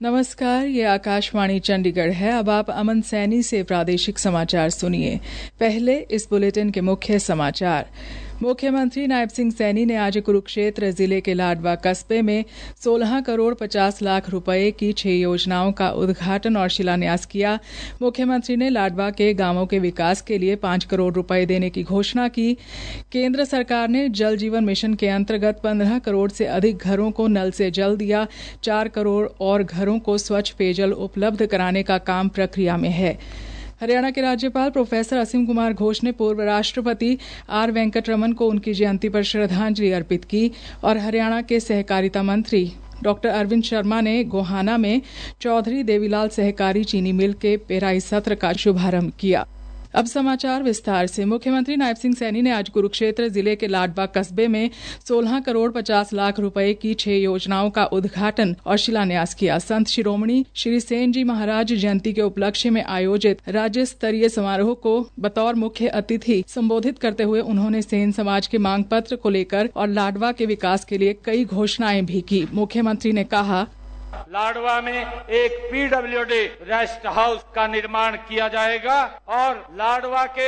नमस्कार, ये आकाशवाणी चंडीगढ़ है। अब आप अमन सैनी से प्रादेशिक समाचार सुनिए। पहले इस बुलेटिन के मुख्य समाचार। मुख्यमंत्री नायब सिंह सैनी ने आज कुरुक्षेत्र जिले के लाडवा कस्बे में 16 करोड़ 50 लाख रुपए की 6 योजनाओं का उद्घाटन और शिलान्यास किया। मुख्यमंत्री ने लाडवा के गांवों के विकास के लिए 5 करोड़ रुपए देने की घोषणा की। केंद्र सरकार ने जल जीवन मिशन के अंतर्गत 15 करोड़ से अधिक घरों को नल से जल दिया। 4 करोड़ और घरों को स्वच्छ पेयजल उपलब्ध कराने का काम प्रक्रिया में है। हरियाणा के राज्यपाल प्रोफेसर असीम कुमार घोष ने पूर्व राष्ट्रपति आर वेंकटरमन को उनकी जयंती पर श्रद्धांजलि अर्पित की और हरियाणा के सहकारिता मंत्री डॉक्टर अरविंद शर्मा ने गोहाना में चौधरी देवीलाल सहकारी चीनी मिल के पेराई सत्र का शुभारंभ किया। अब समाचार विस्तार से। मुख्यमंत्री नायब सिंह सैनी ने आज कुरुक्षेत्र जिले के लाडवा कस्बे में 16 करोड़ 50 लाख रुपए की 6 योजनाओं का उद्घाटन और शिलान्यास किया। संत शिरोमणि श्री सेन जी महाराज जयंती के उपलक्ष्य में आयोजित राज्य स्तरीय समारोह को बतौर मुख्य अतिथि संबोधित करते हुए उन्होंने सेन समाज के मांग पत्र को लेकर और लाडवा के विकास के लिए कई घोषणाएं भी की। मुख्यमंत्री ने कहा, लाडवा में एक पीडब्ल्यूडी रेस्ट हाउस का निर्माण किया जाएगा और लाडवा के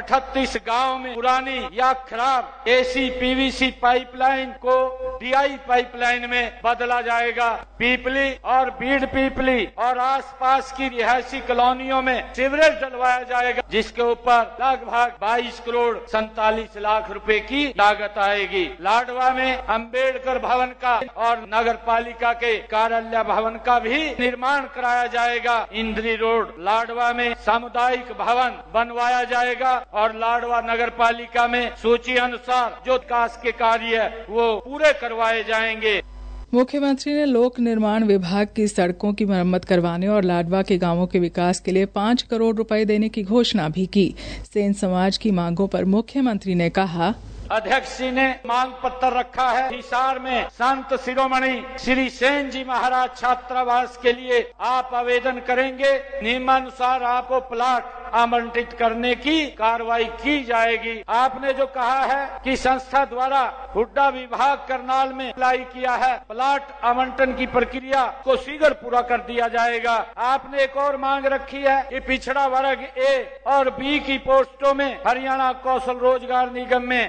38 गांव में पुरानी या खराब एसी पीवीसी पाइपलाइन को डीआई पाइपलाइन में बदला जाएगा। पीपली और बीड़ पीपली और आसपास की रिहायशी कॉलोनियों में सीवरेज डलवाया जाएगा, जिसके ऊपर लगभग 22 करोड़ 47 लाख रुपए की लागत आएगी। लाडवा में अंबेडकर भवन का और नगर पालिका के कार्यालय भवन का भी निर्माण कराया जाएगा। इंद्री रोड लाडवा में सामुदायिक भवन बनवाया जाएगा और लाडवा नगर पालिका में सूची अनुसार जो विकास के कार्य है वो पूरे करवाए जाएंगे। मुख्यमंत्री ने लोक निर्माण विभाग की सड़कों की मरम्मत करवाने और लाडवा के गांवों के विकास के लिए 5 करोड़ रुपए देने की घोषणा भी की। सेन समाज की मांगों पर मुख्यमंत्री ने कहा, अध्यक्ष जी ने मांग पत्र रखा है। हिसार में संत शिरोमणि श्री सेन जी महाराज छात्रावास के लिए आप आवेदन करेंगे, नियमानुसार आपको प्लाट आवंटित करने की कार्रवाई की जाएगी। आपने जो कहा है कि संस्था द्वारा हुड्डा विभाग करनाल में अप्लाई किया है, प्लाट आवंटन की प्रक्रिया को शीघ्र पूरा कर दिया जाएगा। आपने एक और मांग रखी है कि पिछड़ा वर्ग ए और बी की पोस्टों में हरियाणा कौशल रोजगार निगम में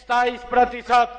27%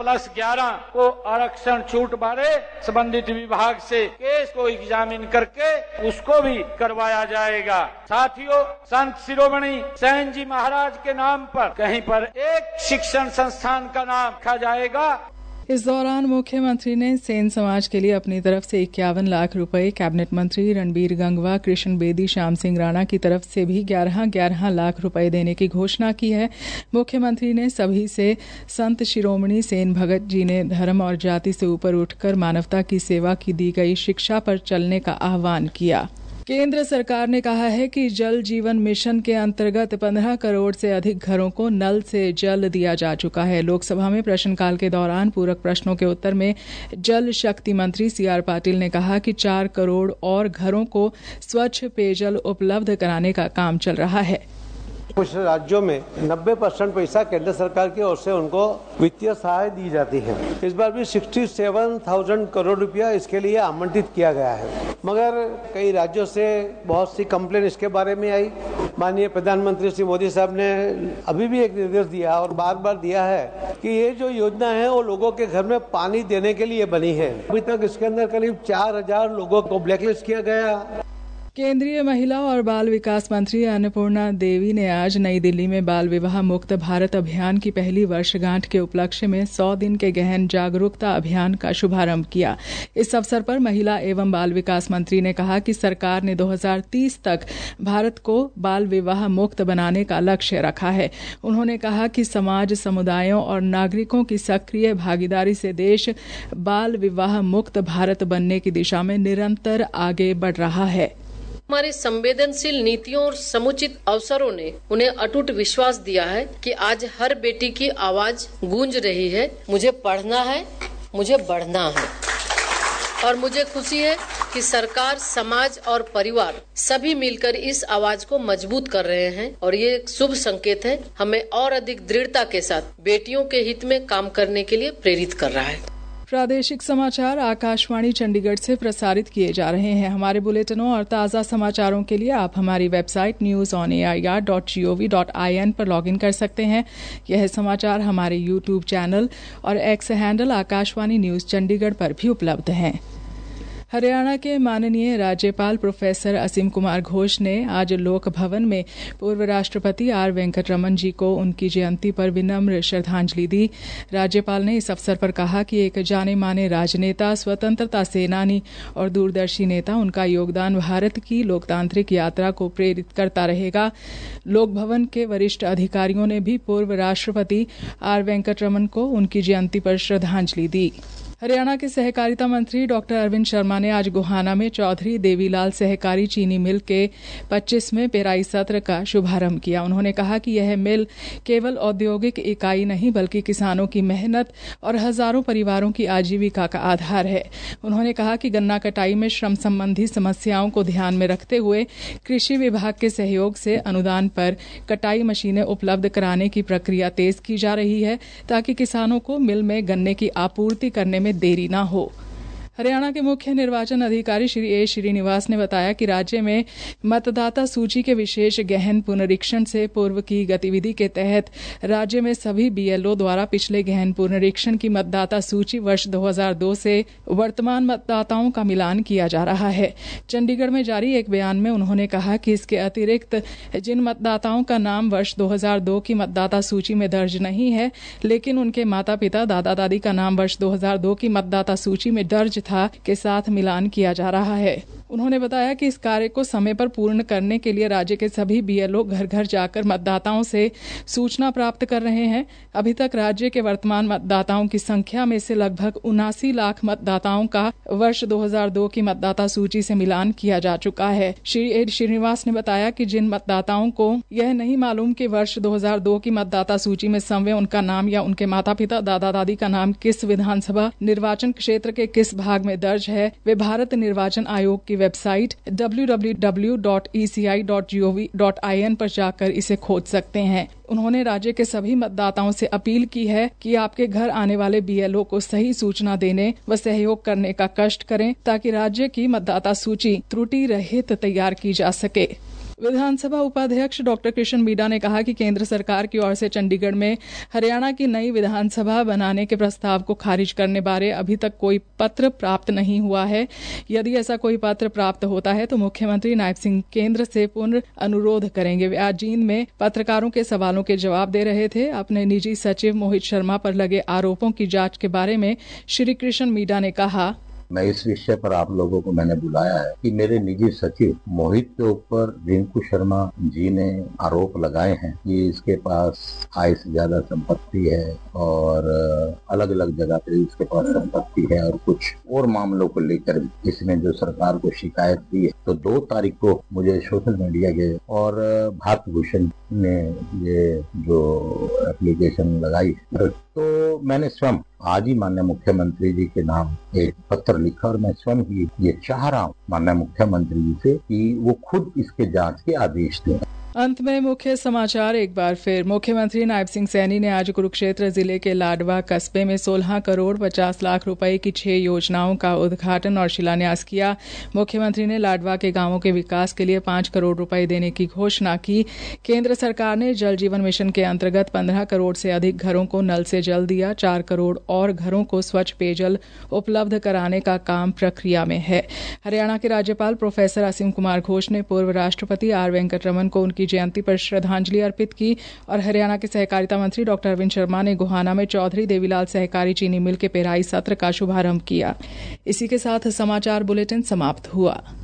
16+11 को आरक्षण छूट बारे संबंधित विभाग से केस को एग्जामिन करके उसको भी करवाया जाएगा। साथियों, संत शिरोमणि सेन जी महाराज के नाम पर कहीं पर एक शिक्षण संस्थान का नाम रखा जाएगा। इस दौरान मुख्यमंत्री ने सेन समाज के लिए अपनी तरफ से 51 लाख रुपए, कैबिनेट मंत्री रणबीर गंगवा, कृष्ण बेदी, श्याम सिंह राणा की तरफ से भी 11 लाख रुपए देने की घोषणा की है। मुख्यमंत्री ने सभी से संत शिरोमणि सेन भगत जी ने धर्म और जाति से ऊपर उठकर मानवता की सेवा की दी गई शिक्षा पर चलने का आह्वान किया। केंद्र सरकार ने कहा है कि जल जीवन मिशन के अंतर्गत 15 करोड़ से अधिक घरों को नल से जल दिया जा चुका है। लोकसभा में प्रश्नकाल के दौरान पूरक प्रश्नों के उत्तर में जल शक्ति मंत्री सीआर पाटिल ने कहा कि 4 करोड़ और घरों को स्वच्छ पेयजल उपलब्ध कराने का काम चल रहा है। कुछ राज्यों में 90% पैसा केंद्र सरकार की ओर से उनको वित्तीय सहायता दी जाती है। इस बार भी 67,000 करोड़ रुपया इसके लिए आवंटित किया गया है, मगर कई राज्यों से बहुत सी कंप्लेन इसके बारे में आई। माननीय प्रधानमंत्री श्री मोदी साहब ने अभी भी एक निर्देश दिया और बार बार दिया है कि ये जो योजना है वो लोगों के घर में पानी देने के लिए बनी है। अभी तक इसके अंदर करीब 4,000 लोगों को ब्लैकलिस्ट किया गया। केंद्रीय महिला और बाल विकास मंत्री अन्नपूर्णा देवी ने आज नई दिल्ली में बाल विवाह मुक्त भारत अभियान की पहली वर्षगांठ के उपलक्ष्य में 100 दिन के गहन जागरूकता अभियान का शुभारंभ किया। इस अवसर पर महिला एवं बाल विकास मंत्री ने कहा कि सरकार ने 2030 तक भारत को बाल विवाह मुक्त बनाने का लक्ष्य रखा है। उन्होंने कहा कि समाज, समुदायों और नागरिकों की सक्रिय भागीदारी से देश बाल विवाह मुक्त भारत बनने की दिशा में निरंतर आगे बढ़ रहा है। हमारी संवेदनशील नीतियों और समुचित अवसरों ने उन्हें अटूट विश्वास दिया है कि आज हर बेटी की आवाज गूंज रही है, मुझे पढ़ना है, मुझे बढ़ना है। और मुझे खुशी है कि सरकार, समाज और परिवार सभी मिलकर इस आवाज को मजबूत कर रहे हैं और ये एक शुभ संकेत है, हमें और अधिक दृढ़ता के साथ बेटियों के हित में काम करने के लिए प्रेरित कर रहा है। प्रादेशिक समाचार आकाशवाणी चंडीगढ़ से प्रसारित किए जा रहे हैं। हमारे बुलेटिनों और ताज़ा समाचारों के लिए आप हमारी वेबसाइट newsonair.gov.in पर लॉगिन कर सकते हैं। यह समाचार हमारे यूट्यूब चैनल और X handle Akashvani news Chandigarh पर भी उपलब्ध हैं। हरियाणा के माननीय राज्यपाल प्रोफेसर असीम कुमार घोष ने आज लोक भवन में पूर्व राष्ट्रपति आर वेंकटरमन जी को उनकी जयंती पर विनम्र श्रद्धांजलि दी। राज्यपाल ने इस अवसर पर कहा कि एक जाने माने राजनेता, स्वतंत्रता सेनानी और दूरदर्शी नेता, उनका योगदान भारत की लोकतांत्रिक यात्रा को प्रेरित करता रहेगा। लोक भवन के वरिष्ठ अधिकारियों ने भी पूर्व राष्ट्रपति आर वेंकटरमन को उनकी जयंती पर श्रद्धांजलि दी। हरियाणा के सहकारिता मंत्री डॉक्टर अरविंद शर्मा ने आज गोहाना में चौधरी देवीलाल सहकारी चीनी मिल के 25वें पेराई सत्र का शुभारंभ किया। उन्होंने कहा कि यह मिल केवल औद्योगिक इकाई नहीं बल्कि किसानों की मेहनत और हजारों परिवारों की आजीविका का आधार है। उन्होंने कहा कि गन्ना कटाई में श्रम संबंधी समस्याओं को ध्यान में रखते हुए कृषि विभाग के सहयोग से अनुदान पर कटाई मशीनें उपलब्ध कराने की प्रक्रिया तेज की जा रही है ताकि किसानों को मिल में गन्ने की आपूर्ति करने में देरी ना हो। हरियाणा के मुख्य निर्वाचन अधिकारी श्री ए श्रीनिवास ने बताया कि राज्य में मतदाता सूची के विशेष गहन पुनरीक्षण से पूर्व की गतिविधि के तहत राज्य में सभी बीएलओ द्वारा पिछले गहन पुनरीक्षण की मतदाता सूची वर्ष 2002 से वर्तमान मतदाताओं का मिलान किया जा रहा है। चंडीगढ़ में जारी एक बयान में उन्होंने कहा कि इसके अतिरिक्त जिन मतदाताओं का नाम वर्ष 2002 की मतदाता सूची में दर्ज नहीं है लेकिन उनके माता पिता दादा दादी का नाम वर्ष 2002 की मतदाता सूची में दर्ज के साथ मिलान किया जा रहा है। उन्होंने बताया कि इस कार्य को समय पर पूर्ण करने के लिए राज्य के सभी बीएलओ घर घर जाकर मतदाताओं से सूचना प्राप्त कर रहे हैं। अभी तक राज्य के वर्तमान मतदाताओं की संख्या में से लगभग 79 लाख मतदाताओं का वर्ष 2002 की मतदाता सूची से मिलान किया जा चुका है। श्री ए श्रीनिवास ने बताया कि जिन मतदाताओं को यह नहीं मालूम कि वर्ष 2002 की मतदाता सूची में समवे उनका नाम या उनके माता पिता दादा दादी का नाम किस विधानसभा निर्वाचन क्षेत्र के किस भाग में दर्ज है, वे भारत निर्वाचन आयोग की वेबसाइट www.eci.gov.in पर जाकर इसे खोज सकते हैं। उन्होंने राज्य के सभी मतदाताओं से अपील की है कि आपके घर आने वाले बीएलओ को सही सूचना देने व सहयोग करने का कष्ट करें ताकि राज्य की मतदाता सूची त्रुटि रहित तैयार की जा सके। विधानसभा उपाध्यक्ष डॉक्टर कृष्ण मीडा ने कहा कि केंद्र सरकार की ओर से चंडीगढ़ में हरियाणा की नई विधानसभा बनाने के प्रस्ताव को खारिज करने बारे अभी तक कोई पत्र प्राप्त नहीं हुआ है। यदि ऐसा कोई पत्र प्राप्त होता है तो मुख्यमंत्री नायब सिंह केंद्र से पुनः अनुरोध करेंगे। वे आज जींद में पत्रकारों के सवालों के जवाब दे रहे थे। अपने निजी सचिव मोहित शर्मा पर लगे आरोपों की जांच के बारे में श्री कृष्ण मीडा ने कहा, मैं इस विषय पर आप लोगों को मैंने बुलाया है कि मेरे निजी सचिव मोहित के ऊपर रिंकू शर्मा जी ने आरोप लगाए हैं कि इसके पास आय से ज्यादा संपत्ति है और अलग अलग जगह पे इसके पास संपत्ति है और कुछ और मामलों को लेकर इसने जो सरकार को शिकायत दी है। तो 2 तारीख को मुझे सोशल मीडिया के और भारत भूषण ने ये जो एप्लीकेशन लगाई तो मैंने स्वयं आज ही माननीय मुख्यमंत्री जी के नाम एक पत्र लिखा और मैं स्वयं ही ये चाह रहा हूँ माननीय मुख्यमंत्री जी से कि वो खुद इसके जांच के आदेश दें। अंत में मुख्य समाचार एक बार फिर। मुख्यमंत्री नायब सिंह सैनी ने आज कुरुक्षेत्र जिले के लाडवा कस्बे में 16 करोड़ 50 लाख रुपए की 6 योजनाओं का उद्घाटन और शिलान्यास किया। मुख्यमंत्री ने लाडवा के गांवों के विकास के लिए 5 करोड़ रुपए देने की घोषणा की। केंद्र सरकार ने जल जीवन मिशन के अंतर्गत 15 करोड़ से अधिक घरों को नल से जल दिया। 4 करोड़ और घरों को स्वच्छ पेयजल उपलब्ध कराने का काम प्रक्रिया में है। हरियाणा के राज्यपाल प्रोफेसर असीम कुमार घोष ने पूर्व राष्ट्रपति आर वेंकटरमन को उनकी जयंती पर श्रद्धांजलि अर्पित की और हरियाणा के सहकारिता मंत्री डॉक्टर अरविंद शर्मा ने गोहाना में चौधरी देवीलाल सहकारी चीनी मिल के पेराई सत्र का शुभारंभ किया। इसी के साथ समाचार बुलेटिन समाप्त हुआ।